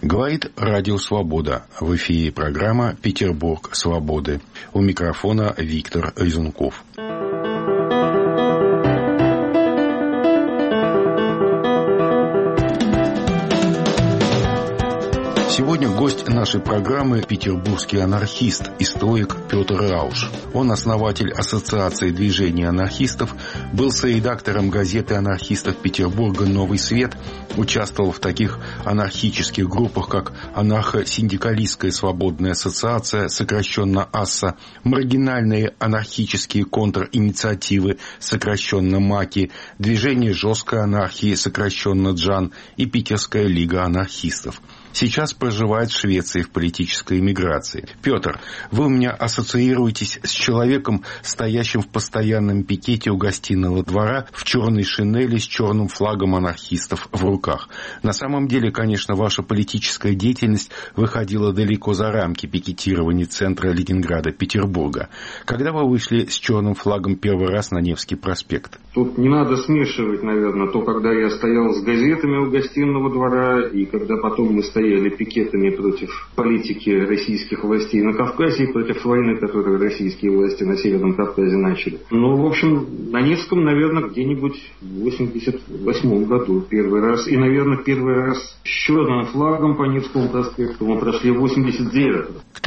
Говорит Радио Свобода. В эфире программа «Петербург свободы». У микрофона Виктор Резунков. Сегодня гость нашей программы – петербургский анархист, историк Петр Рауш. Он основатель Ассоциации движения анархистов, был соредактором газеты анархистов Петербурга «Новый свет», участвовал в таких анархических группах, как Анархо-синдикалистская свободная ассоциация, сокращенно АССА, маргинальные анархические контр-инициативы, сокращенно МАКИ, Движение жесткой анархии, сокращенно ДЖАН, и Питерская лига анархистов. Сейчас проживает в Швеции в политической эмиграции. Петр, вы у меня ассоциируетесь с человеком, стоящим в постоянном пикете у гостиного двора в черной шинели с черным флагом анархистов в руках. На самом деле, конечно, ваша политическая деятельность выходила далеко за рамки пикетирования центра Ленинграда, Петербурга. Когда вы вышли с черным флагом первый раз на Невский проспект? Тут не надо смешивать, наверное, то, когда я стоял с газетами у гостиного двора, и когда потом мы стояли пикетами против политики российских властей на Кавказе и против войны, которую российские власти на Северном Кавказе начали. Ну, в общем, на Невском, наверное, где-нибудь в 88 году первый раз. И, наверное, первый раз с черным флагом по Невскому проспекту мы прошли в 89-м. К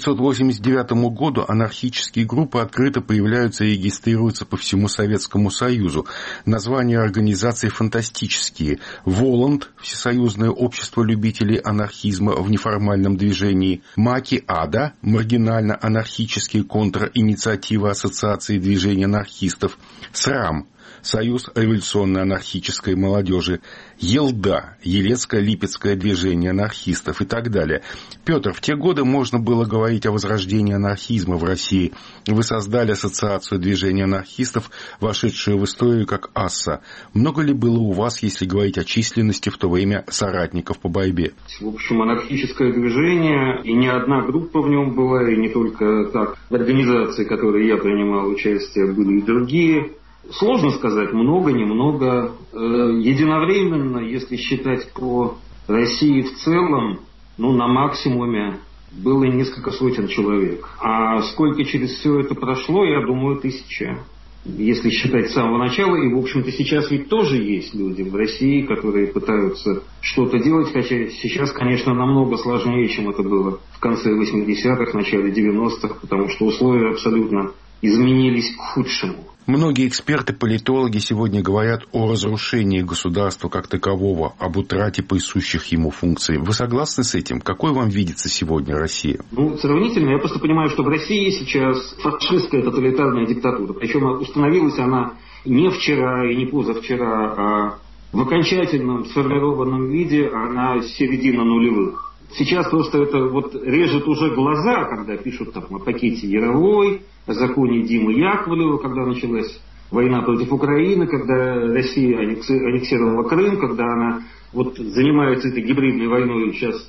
1989 году анархические группы открыто появляются и регистрируются по всему Советскому Союзу. Названия организаций фантастические. «Воланд» – Всесоюзное общество любителей анархизма в неформальном движении, МАКИ-АДА – маргинально-анархические контр-инициативы Ассоциации движения анархистов, СРАМ – Союз революционной анархической молодежи, ЕЛДА – Елецко-Липецкое движение анархистов и так далее. Петр, в те годы можно было говорить о возрождении анархизма в России. Вы создали Ассоциацию движения анархистов, вошедшую в историю как АССА. Много ли было у вас, если говорить о численности, в то время соратников по борьбе? В общем, анархическое движение, и не одна группа в нем была, и не только так. В организации, в которой я принимал участие, были и другие. Сложно сказать, много, немного. Единовременно, если считать по России в целом, на максимуме было несколько сотен человек. А сколько через все это прошло, я думаю, 1000. Если считать с самого начала, и, в общем-то, сейчас ведь тоже есть люди в России, которые пытаются что-то делать, хотя сейчас, конечно, намного сложнее, чем это было в конце 80-х, начале 90-х, потому что условия абсолютно изменились к худшему. Многие эксперты, политологи сегодня говорят о разрушении государства как такового, об утрате присущих ему функций. Вы согласны с этим? Какой вам видится сегодня Россия? Сравнительно, я просто понимаю, что в России сейчас фашистская тоталитарная диктатура. Причем установилась она не вчера и не позавчера, а в окончательном сформированном виде она с середины нулевых. Сейчас просто это режет уже глаза, когда пишут о пакете Яровой, о законе Димы Яковлева, когда началась война против Украины, когда Россия аннексировала Крым, когда она занимается этой гибридной войной сейчас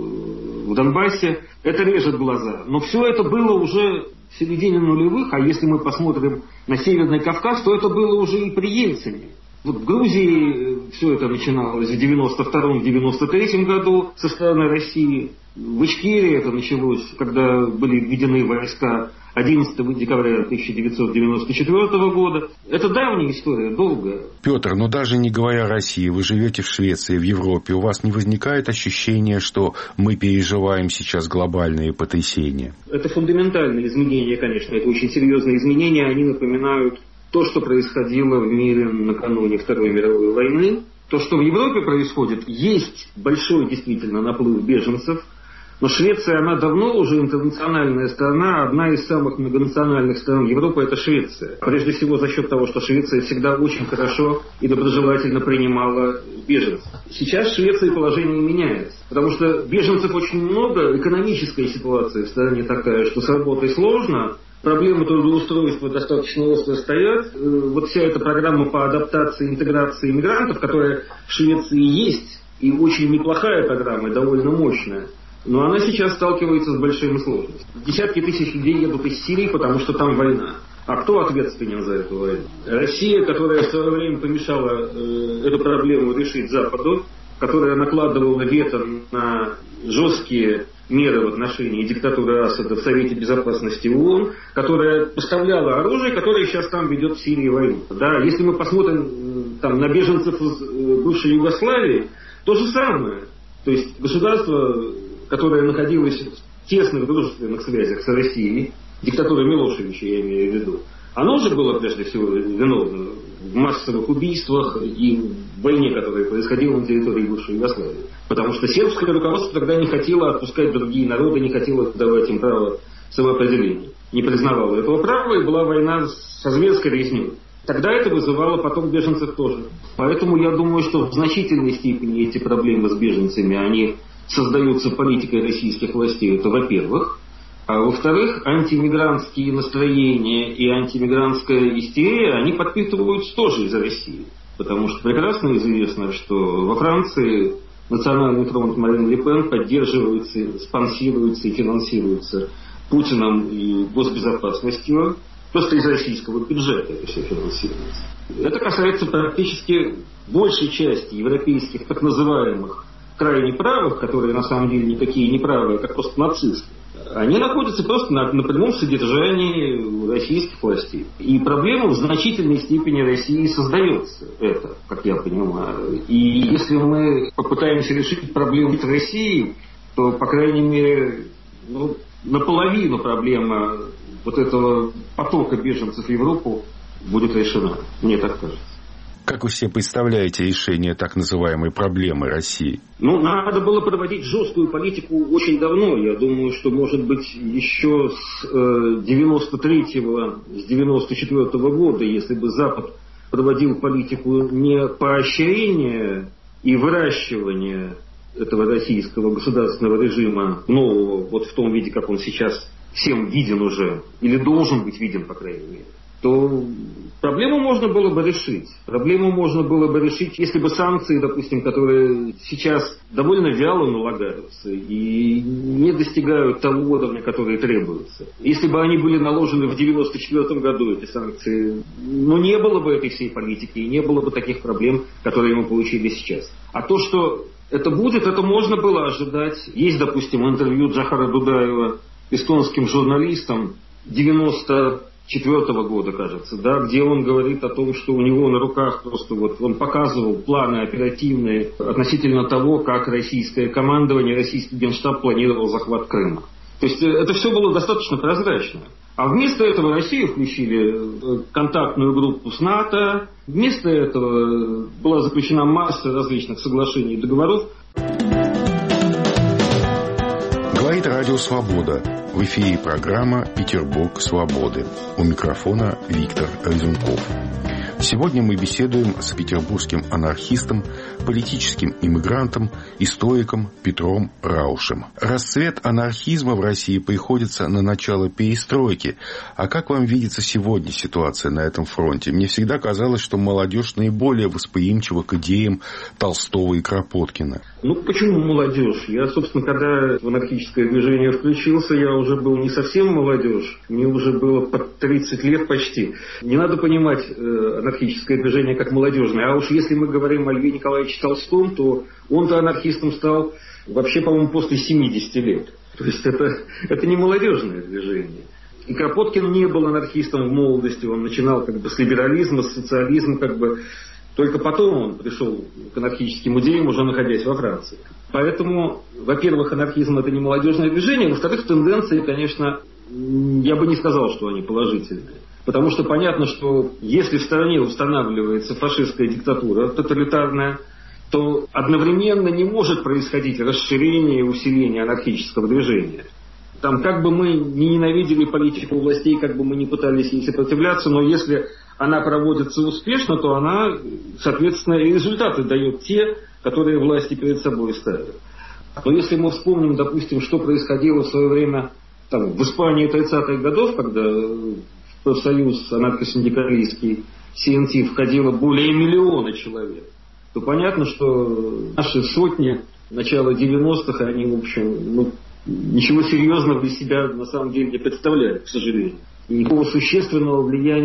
в Донбассе. Это режет глаза. Но все это было уже в середине нулевых, а если мы посмотрим на Северный Кавказ, то это было уже и при Ельцине. В Грузии все это начиналось в 92-93 году со стороны России. В Ичкерии это началось, когда были введены войска 11 декабря 1994 года. Это давняя история, долгая. Петр, но даже не говоря о России, вы живете в Швеции, в Европе, у вас не возникает ощущения, что мы переживаем сейчас глобальные потрясения? Это фундаментальные изменения, конечно, это очень серьезные изменения, они напоминают то, что происходило в мире накануне Второй мировой войны. То, что в Европе происходит, есть большой действительно наплыв беженцев, но Швеция, она давно уже интернациональная страна, одна из самых многонациональных стран Европы – это Швеция. Прежде всего за счет того, что Швеция всегда очень хорошо и доброжелательно принимала беженцев. Сейчас в Швеции положение меняется, потому что беженцев очень много, экономическая ситуация в стране такая, что с работой сложно, проблемы трудоустройства достаточно остро стоят. Вся эта программа по адаптации и интеграции иммигрантов, которая в Швеции есть, и очень неплохая программа, и довольно мощная, но она сейчас сталкивается с большими сложностями. Десятки тысяч людей едут из Сирии, потому что там война. А кто ответственен за эту войну? Россия, которая в свое время помешала эту проблему решить Западу, которая накладывала вето на жесткие меры в отношении диктатуры Асада в Совете Безопасности ООН, которая поставляла оружие, которое сейчас там ведет в Сирии войну. Да, если мы посмотрим там, на беженцев из бывшей Югославии, то же самое. То есть государство, которое находилось в тесных дружественных связях с Россией, диктатура Милошевича, я имею в виду, оно же было прежде всего виновно в массовых убийствах и в войне, которая происходила на территории бывшей Югославии. Потому что сербское руководство тогда не хотело отпускать другие народы, не хотело давать им право самоопределения. Не признавало этого права, и была война со зверской резней. Тогда это вызывало поток беженцев тоже. Поэтому я думаю, что в значительной степени эти проблемы с беженцами, они создаются политикой российских властей. Это во-первых. А во-вторых, антимигрантские настроения и антимигрантская истерия, они подпитываются тоже из России. Потому что прекрасно известно, что во Франции Национальный фронт Марин Ле Пен поддерживается, спонсируется и финансируется Путиным и госбезопасностью. Просто из российского бюджета это все финансируется. Это касается практически большей части европейских так называемых крайне правых, которые на самом деле никакие не правые, как просто нацисты. Они находятся просто на прямом содержании российских властей. И проблема в значительной степени России создается, это, как я понимаю. И если мы попытаемся решить проблему в России, то, по крайней мере, наполовину проблема вот этого потока беженцев в Европу будет решена. Мне так кажется. Как вы себе представляете решение так называемой проблемы России? Надо было проводить жесткую политику очень давно. Я думаю, что, может быть, еще с 93-го, с 94-го года, если бы Запад проводил политику не поощрения и выращивания этого российского государственного режима нового, вот в том виде, как он сейчас всем виден уже, или должен быть виден, по крайней мере, то проблему можно было бы решить. Проблему можно было бы решить, если бы санкции, допустим, которые сейчас довольно вяло налагаются и не достигают того уровня, который требуется. Если бы они были наложены в 1994 году, эти санкции, не было бы этой всей политики и не было бы таких проблем, которые мы получили сейчас. А то, что это будет, это можно было ожидать. Есть, допустим, интервью Джохара Дудаева эстонским журналистам 94-го года, кажется, где он говорит о том, что у него на руках просто он показывал планы оперативные относительно того, как российское командование, российский генштаб планировал захват Крыма. То есть это все было достаточно прозрачно. А вместо этого Россию включили контактную группу с НАТО, вместо этого была заключена масса различных соглашений и договоров. Говорит Радио Свобода. В эфире программа «Петербург свободы». У микрофона Виктор Разумков. Сегодня мы беседуем с петербургским анархистом, политическим иммигрантом, историком Петром Раушем. Расцвет анархизма в России приходится на начало перестройки. А как вам видится сегодня ситуация на этом фронте? Мне всегда казалось, что молодежь наиболее восприимчива к идеям Толстого и Кропоткина. Почему молодежь? Я, собственно, когда в анархическое движение включился, я уже был не совсем молодежь. Мне уже было под 30 лет почти. Не надо понимать анархическое движение как молодежное. А уж если мы говорим о Льве Николаевиче Толстом, то он-то анархистом стал вообще, по-моему, после 70 лет. То есть это не молодежное движение. И Кропоткин не был анархистом в молодости. Он начинал с либерализма, с социализма, Только потом он пришел к анархическим идеям, уже находясь во Франции. Поэтому, во-первых, анархизм — это не молодежное движение. Во-вторых, тенденции, конечно, я бы не сказал, что они положительные. Потому что понятно, что если в стране устанавливается фашистская диктатура, тоталитарная, то одновременно не может происходить расширение и усиление анархического движения. Там, как бы мы не ненавидели политику властей, как бы мы не пытались ей сопротивляться, но если она проводится успешно, то она, соответственно, и результаты дает те, которые власти перед собой ставят. Но если мы вспомним, допустим, что происходило в свое время в Испании 30-х годов, когда в профсоюз анархосиндикалистский СНТ входило более 1 миллиона человек, то понятно, что наши сотни начала 90-х, они, в общем, ничего серьезного для себя на самом деле не представляют, к сожалению. И никакого существенного влияния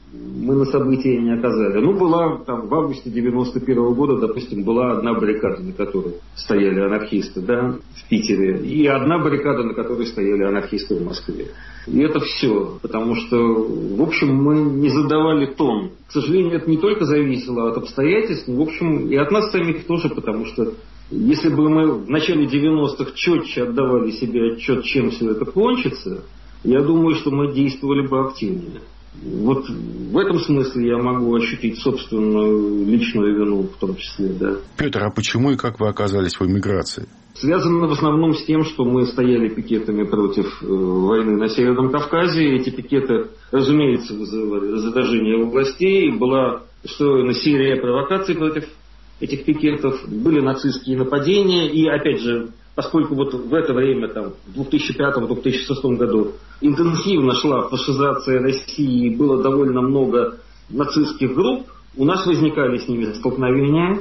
мы на события не оказали. Ну, была там в августе 91 года, допустим, была одна баррикада, на которой стояли анархисты, да, в Питере, и одна баррикада, на которой стояли анархисты в Москве. И это все, потому что, в общем, мы не задавали тон. К сожалению, это не только зависело от обстоятельств, но, в общем, и от нас самих тоже, потому что если бы мы в начале 90-х четче отдавали себе отчет, чем все это кончится, я думаю, что мы действовали бы активнее. Вот в этом смысле я могу ощутить собственную личную вину в том числе, да. Петр, а почему и как вы оказались в эмиграции? Связано в основном с тем, что мы стояли пикетами против войны на Северном Кавказе. Эти пикеты, разумеется, вызывали раздражение у властей. Была устроена серия провокаций против этих пикетов. Были нацистские нападения. И, опять же, поскольку вот в это время, там, в 2005-2006 году, интенсивно шла фашизация России, было довольно много нацистских групп, у нас возникали с ними столкновения.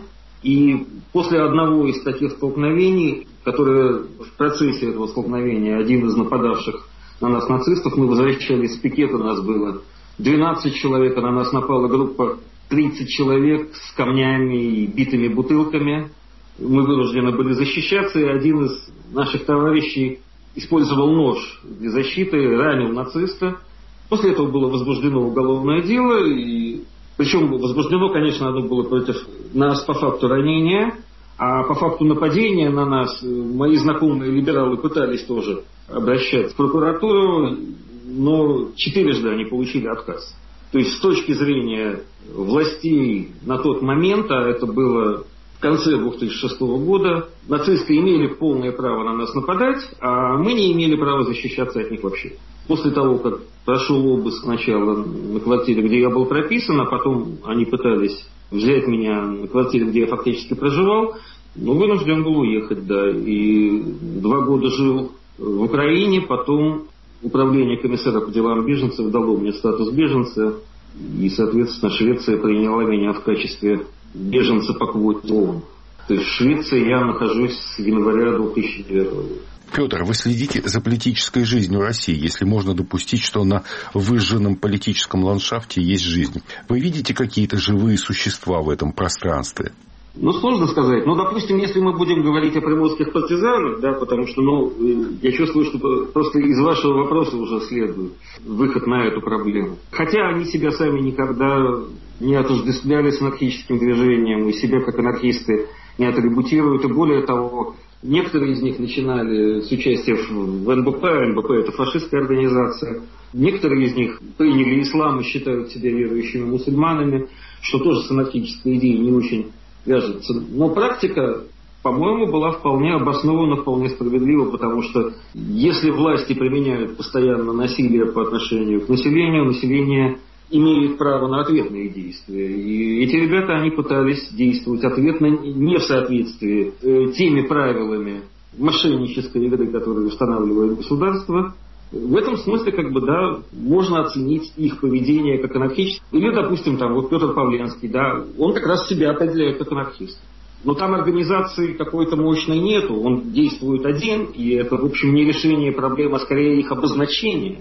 И после одного из таких столкновений, которое в процессе этого столкновения один из нападавших на нас нацистов, мы возвращались с пикета, нас было 12 человек, а на нас напала группа 30 человек с камнями и битыми бутылками. Мы вынуждены были защищаться, и один из наших товарищей использовал нож для защиты, ранил нациста. После этого было возбуждено уголовное дело, и причем возбуждено, конечно, оно было против нас по факту ранения, а по факту нападения на нас мои знакомые либералы пытались тоже обращаться в прокуратуру, но 4 они получили отказ. То есть с точки зрения властей на тот момент, а это было в конце 2006 года, нацисты имели полное право на нас нападать, а мы не имели права защищаться от них вообще. После того, как прошел обыск сначала на квартире, где я был прописан, а потом они пытались взять меня на квартире, где я фактически проживал, но вынужден был уехать, да. И 2 года жил в Украине, потом управление комиссара по делам беженцев дало мне статус беженца, и, соответственно, Швеция приняла меня в качестве беженца по квоте ООН. То есть в Швеции я нахожусь с января 2009 года. Петр, вы следите за политической жизнью России, если можно допустить, что на выжженном политическом ландшафте есть жизнь. Вы видите какие-то живые существа в этом пространстве? Ну, сложно сказать. Ну, допустим, если мы будем говорить о приморских партизанах, да, потому что, я чувствую, что просто из вашего вопроса уже следует выход на эту проблему. Хотя они себя сами никогда не отождествляли с анархическим движением, и себя как анархисты не атрибутируют, и более того, некоторые из них начинали с участия в НБП. НБП – это фашистская организация. Некоторые из них приняли ислам и считают себя верующими мусульманами, что тоже с анархической идеей не очень вяжется. Но практика, по-моему, была вполне обоснована, вполне справедлива, потому что если власти применяют постоянно насилие по отношению к населению, население имеет право на ответные действия. И эти ребята, они пытались действовать ответно, не в соответствии теми правилами мошеннической игры, которые устанавливает государство. В этом смысле, да, можно оценить их поведение как анархическое. Или, допустим, вот Петр Павленский, да, он как раз себя определяет как анархист. Но там организации какой-то мощной нету, он действует один, и это, в общем, не решение проблем, а скорее их обозначение.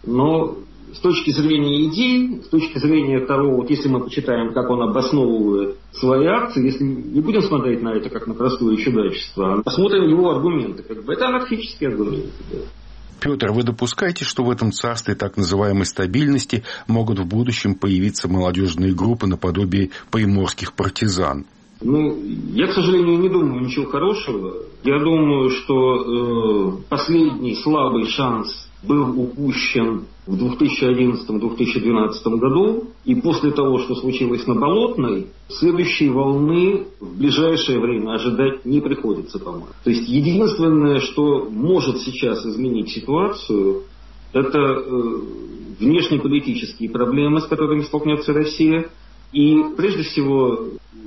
Но с точки зрения идей, с точки зрения того, если мы почитаем, как он обосновывает свои акции, если не будем смотреть на это как на простое чудачество, а посмотрим его аргументы, это анархические аргументы. Да. Петр, вы допускаете, что в этом царстве так называемой стабильности могут в будущем появиться молодежные группы наподобие приморских партизан? Я, к сожалению, не думаю ничего хорошего. Я думаю, что последний слабый шанс был упущен в 2011-2012 году, и после того, что случилось на Болотной, следующей волны в ближайшее время ожидать не приходится, по-моему. То есть единственное, что может сейчас изменить ситуацию, это внешнеполитические проблемы, с которыми столкнется Россия, и прежде всего,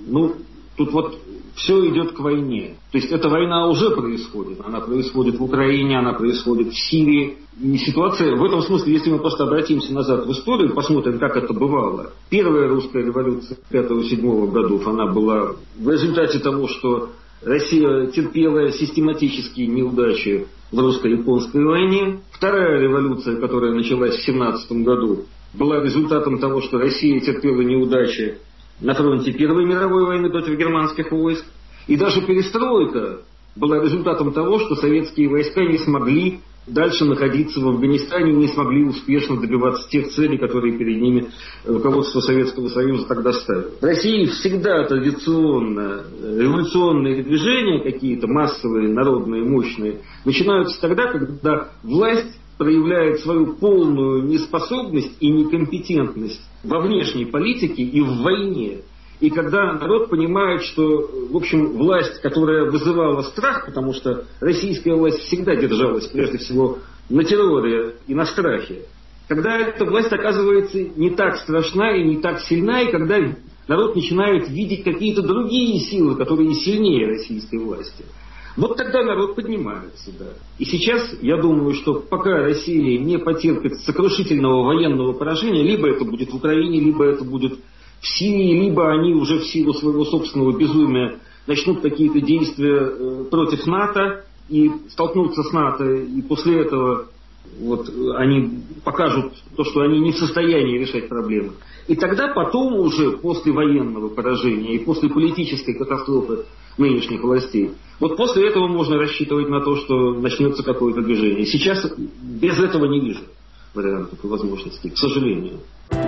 тут все идет к войне. То есть эта война уже происходит. Она происходит в Украине, она происходит в Сирии. И ситуация, в этом смысле, если мы просто обратимся назад в историю, посмотрим, как это бывало. Первая русская революция 5-7 годов, она была в результате того, что Россия терпела систематические неудачи в русско-японской войне. Вторая революция, которая началась в 17 году, была результатом того, что Россия терпела неудачи на фронте Первой мировой войны против германских войск. И даже перестройка была результатом того, что советские войска не смогли дальше находиться в Афганистане, не смогли успешно добиваться тех целей, которые перед ними руководство Советского Союза тогда ставило. В России всегда традиционно революционные движения, какие-то массовые, народные, мощные, начинаются тогда, когда власть проявляет свою полную неспособность и некомпетентность во внешней политике и в войне. И когда народ понимает, что, в общем, власть, которая вызывала страх, потому что российская власть всегда держалась, прежде всего, на терроре и на страхе, когда эта власть оказывается не так страшна и не так сильна, и когда народ начинает видеть какие-то другие силы, которые сильнее российской власти, вот тогда народ поднимается, да. И сейчас, я думаю, что пока Россия не потерпит сокрушительного военного поражения, либо это будет в Украине, либо это будет в Сирии, либо они уже в силу своего собственного безумия начнут какие-то действия против НАТО и столкнутся с НАТО, и после этого вот, они покажут то, что они не в состоянии решать проблемы. И тогда потом уже, после военного поражения и после политической катастрофы нынешних властей, вот после этого можно рассчитывать на то, что начнется какое-то движение. Сейчас без этого не вижу вариантов и возможностей, к сожалению.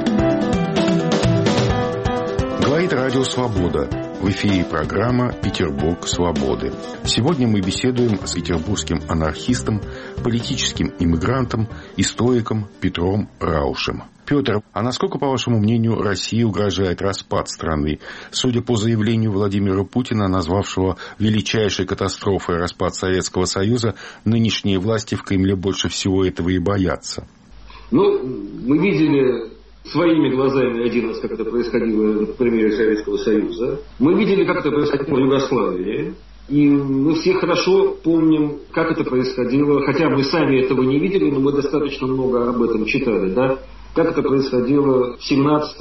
Говорит Радио Свобода. В эфире программа «Петербург свободы». Сегодня мы беседуем с петербургским анархистом, политическим иммигрантом, историком Петром Раушем. Петр, а насколько, по вашему мнению, России угрожает распад страны? Судя по заявлению Владимира Путина, назвавшего величайшей катастрофой распад Советского Союза, нынешние власти в Кремле больше всего этого и боятся. Ну, мы видели своими глазами один раз, как это происходило на примере Советского Союза. Мы видели, как это происходило в Югославии. И мы все хорошо помним, как это происходило, хотя мы сами этого не видели, но мы достаточно много об этом читали, да, как это происходило в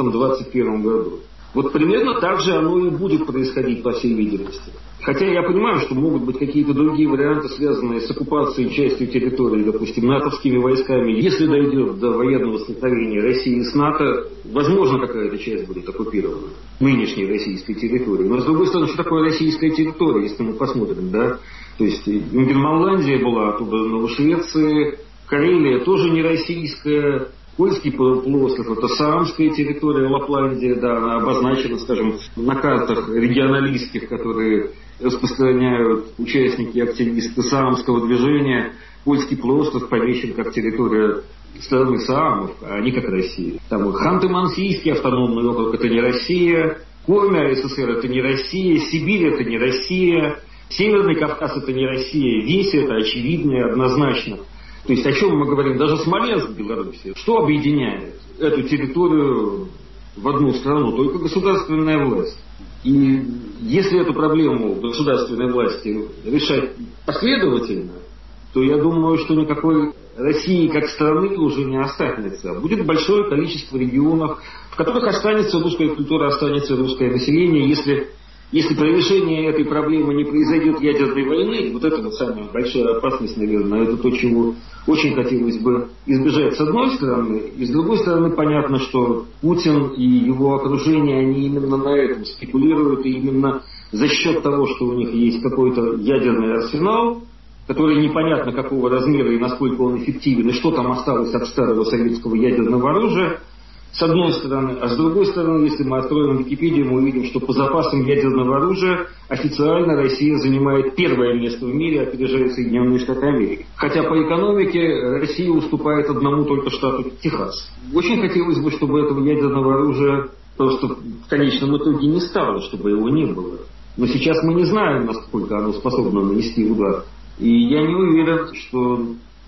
17-21 году. Вот примерно так же оно и будет происходить, по всей видимости. Хотя я понимаю, что могут быть какие-то другие варианты, связанные с оккупацией частью территории, допустим, натовскими войсками. Если дойдет до военного столкновения России с НАТО, возможно, какая-то часть будет оккупирована нынешней российской территории. Но, с другой стороны, что такое российская территория, если мы посмотрим, да? То есть, Ингерманландия была оттуда Новошвеции, Карелия тоже не российская, Кольский полуостров, это Саамская территория, Лапландия, да, она обозначена, скажем, на картах регионалистских, которые распространяют участники и активисты Саамского движения. Кольский полуостров помечен как территория страны Саамов, а не как Россия. Там Ханты-Мансийский автономный округ — это не Россия, Коми СССР — это не Россия, Сибирь — это не Россия, Северный Кавказ — это не Россия, весь это очевидно и однозначно. То есть о чем мы говорим? Даже Смоленск в Беларуси. Что объединяет эту территорию в одну страну? Только государственная власть. И если эту проблему государственной власти решать последовательно, то я думаю, что никакой России как страны уже не останется. Будет большое количество регионов, в которых останется русская культура, останется русское население. Если при решении этой проблемы не произойдет ядерной войны, вот это вот самая большая опасность, наверное, это то, чего очень хотелось бы избежать с одной стороны. И с другой стороны, понятно, что Путин и его окружение, они именно на этом спекулируют, и именно за счет того, что у них есть какой-то ядерный арсенал, который непонятно какого размера и насколько он эффективен, и что там осталось от старого советского ядерного оружия, с одной стороны. А с другой стороны, если мы откроем Википедию, мы увидим, что по запасам ядерного оружия официально Россия занимает первое место в мире, опережая Соединенные Штаты Америки. Хотя по экономике Россия уступает одному только штату Техас. Очень хотелось бы, чтобы этого ядерного оружия просто в конечном итоге не стало, чтобы его не было. Но сейчас мы не знаем, насколько оно способно нанести удар. И я не уверен, что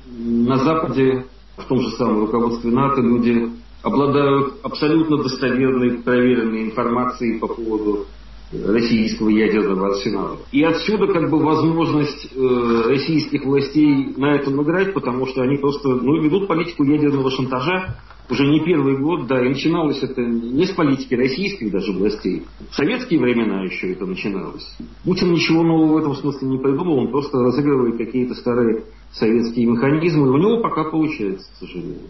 на Западе, в том же самом руководстве НАТО, люди обладают абсолютно достоверной, проверенной информацией по поводу российского ядерного арсенала. И отсюда как бы возможность российских властей на этом играть, потому что они просто ведут политику ядерного шантажа уже не первый год, да, и начиналось это не с политики российских даже властей. В советские времена еще это начиналось. Путин ничего нового в этом смысле не придумал, он просто разыгрывает какие-то старые советские механизмы, и у него пока получается, к сожалению.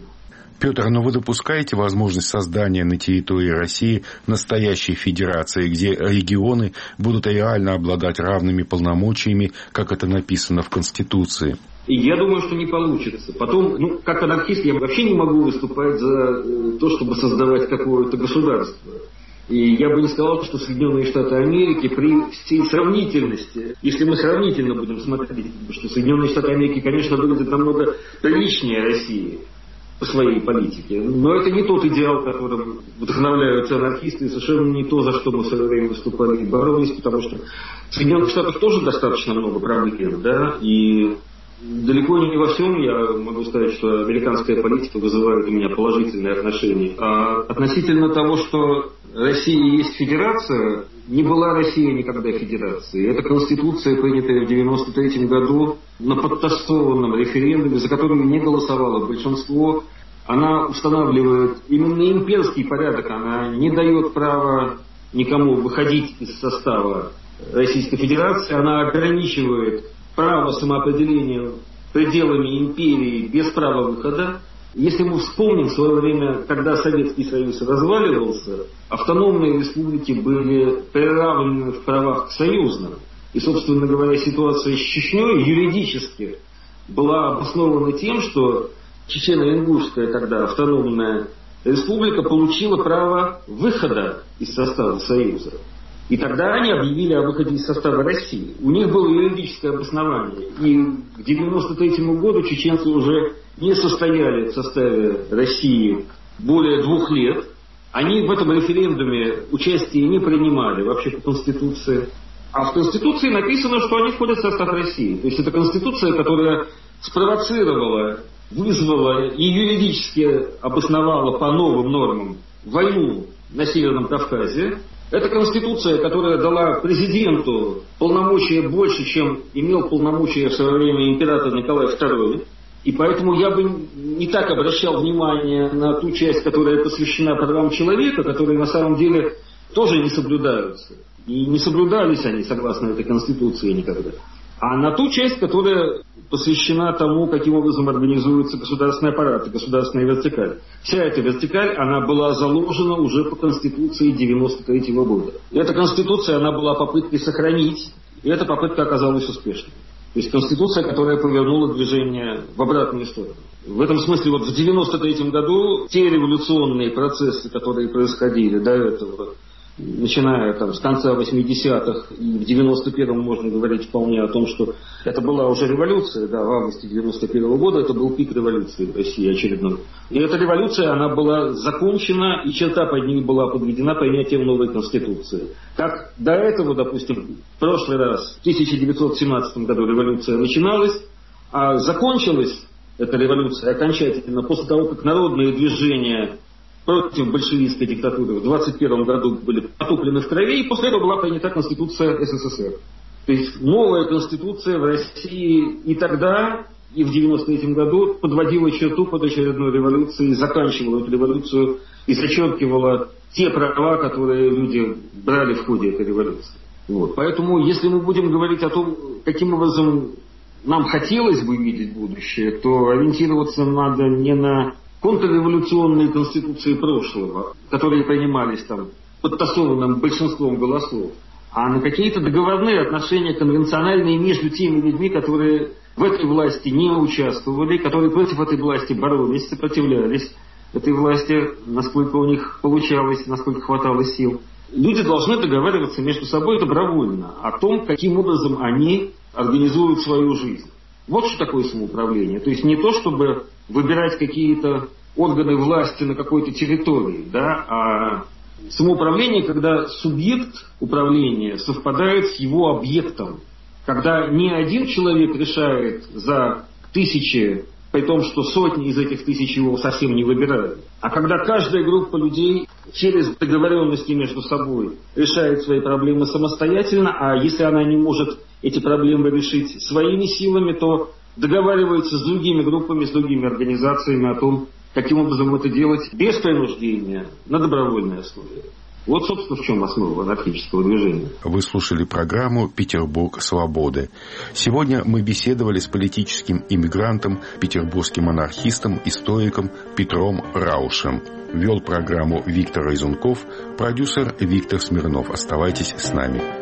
Петр, но вы допускаете возможность создания на территории России настоящей федерации, где регионы будут реально обладать равными полномочиями, как это написано в Конституции? И я думаю, что не получится. Потом, как анархист, я вообще не могу выступать за то, чтобы создавать какое-то государство. И я бы не сказал, что Соединенные Штаты Америки при всей сравнительности, если мы сравнительно будем смотреть, что Соединенные Штаты Америки, конечно, выглядят намного приличнее России по своей политике. Но это не тот идеал, которым вдохновляются анархисты, и совершенно не то, за что мы в свое время выступали и боролись, потому что в Соединенных Штатах тоже достаточно много проблем, да, и далеко не во всем я могу сказать, что американская политика вызывает у меня положительные отношения. А относительно того, что Россия есть федерация, не была Россия никогда федерацией. Это Конституция, принятая в 1993 году на подтасованном референдуме, за которую не голосовало большинство. Она устанавливает именно имперский порядок, она не дает права никому выходить из состава Российской Федерации, она ограничивает право самоопределения пределами империи без права выхода. Если мы вспомним в свое время, когда Советский Союз разваливался, автономные республики были приравнены в правах к союзным. И, собственно говоря, ситуация с Чечней юридически была обоснована тем, что Чечено-Ингушская тогда автономная республика получила право выхода из состава Союза. И тогда они объявили о выходе из состава России. У них было юридическое обоснование. И к 1993 году чеченцы уже не состояли в составе России более 2 лет. Они в этом референдуме участие не принимали вообще по Конституции. А в Конституции написано, что они входят в состав России. То есть это Конституция, которая спровоцировала, вызвала и юридически обосновала по новым нормам войну на Северном Кавказе. Это Конституция, которая дала президенту полномочия больше, чем имел полномочия в свое время император Николай II. И поэтому я бы не так обращал внимание на ту часть, которая посвящена правам человека, которые на самом деле тоже не соблюдаются. И не соблюдались они, согласно этой Конституции, никогда. А на ту часть, которая посвящена тому, каким образом организуется государственный аппарат и государственная вертикаль. Вся эта вертикаль, она была заложена уже по Конституции 1993 года. И эта Конституция, она была попыткой сохранить, и эта попытка оказалась успешной. То есть Конституция, которая повернула движение в обратную сторону. В этом смысле вот в 1993 году те революционные процессы, которые происходили до этого, начиная с конца 80-х, и в 91-м можно говорить вполне о том, что это была уже революция, в августе 91-го года это был пик революции в России очередной. И эта революция, она была закончена, и черта под ней была подведена принятием новой Конституции. Как до этого, допустим, в прошлый раз, в 1917 году революция начиналась, а закончилась эта революция окончательно после того, как народные движения против большевистской диктатуры в 1921 году были потоплены в крови, и после этого была принята Конституция СССР. То есть новая Конституция в России и тогда, и в 1993 году подводила черту под очередной революцией, заканчивала эту революцию и зачеркивала те права, которые люди брали в ходе этой революции. Поэтому, если мы будем говорить о том, каким образом нам хотелось бы видеть будущее, то ориентироваться надо не на контрреволюционные конституции прошлого, которые принимались подтасованным большинством голосов, а на какие-то договорные отношения конвенциональные между теми людьми, которые в этой власти не участвовали, которые против этой власти боролись, сопротивлялись этой власти, насколько у них получалось, насколько хватало сил. Люди должны договариваться между собой добровольно о том, каким образом они организуют свою жизнь. Вот что такое самоуправление. То есть не то, чтобы выбирать какие-то органы власти на какой-то территории, а самоуправление, когда субъект управления совпадает с его объектом. Когда не один человек решает за тысячи, при том, что сотни из этих тысяч его совсем не выбирают. А когда каждая группа людей через договоренности между собой решает свои проблемы самостоятельно, а если она не может эти проблемы решить своими силами, то договаривается с другими группами, с другими организациями о том, каким образом это делать без принуждения, на добровольной основе. Вот, собственно, в чем основа анархического движения. Вы слушали программу «Петербург свободы». Сегодня мы беседовали с политическим иммигрантом, петербургским анархистом и стоиком Петром Раушем. Вел программу Виктор Изунков, продюсер Виктор Смирнов. Оставайтесь с нами.